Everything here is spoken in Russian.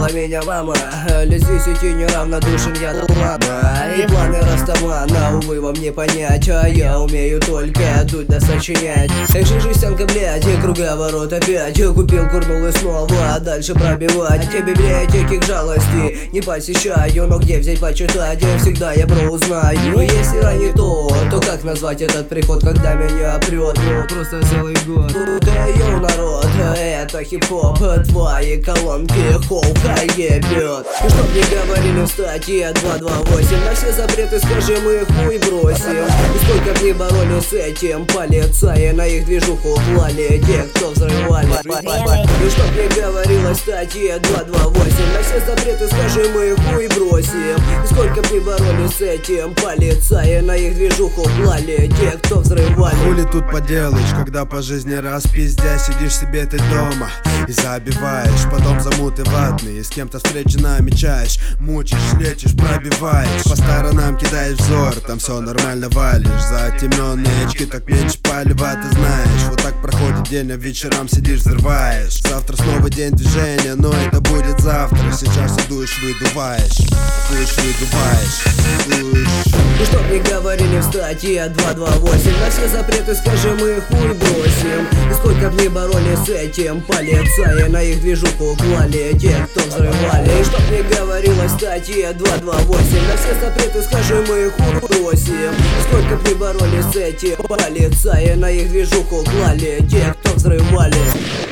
Сказала меня мама, лет с 10 неравнодушен я до плана. И планы Растамана, увы, вам не понять, а я умею только дуть да сочинять. Эх, жестянка, блядь, и круговорот опять. Купил, курнул и снова, а дальше пробивать. Те библиотеки к жалости не посещаю, но где взять почитать, всегда я про узнаю. Но если ранее то как назвать этот приход, когда меня прет? Ну, просто целый год. Да, йоу, народ, это хип-хоп, твои колонки холка ебет. И чтоб не говорили в статье 228, на все запреты скажи, мы их хуй бросим. И сколько б ни боролись с этим, полицаи на их движуху клали те, кто взрывали. И чтоб не говорилось в статье 228, на все запреты скажи, мы их хуй бросим. И сколько б ни боролись с этим, полицаи на их движуху клали те, кто взрывали. Хули тут поделаешь, когда по жизни распиздя сидишь себе ты дома и забиваешь, потом замуты ватные, с кем-то встречи намечаешь, мучишь, лечишь, пробиваешь, по сторонам кидаешь взор, там все нормально валишь, затемненные очки так меньше палева, ты знаешь. Вот так проходит день, а вечерам сидишь, взрываешь. Завтра снова день движения, но это будет завтра. Сейчас и дуешь, выдуваешь, И чтоб не говорили в статье 228, на все запреты скажи, мы хуй бросим. И сколько б ни боролись с этим, полицаи на их движуху клали те, кто взрывали. И чтоб не говорилось в статье 228, на все запреты скажи, мы хуй бросим. И сколько б ни боролись с этим, полицаи на их движуху клали те, кто взрывали.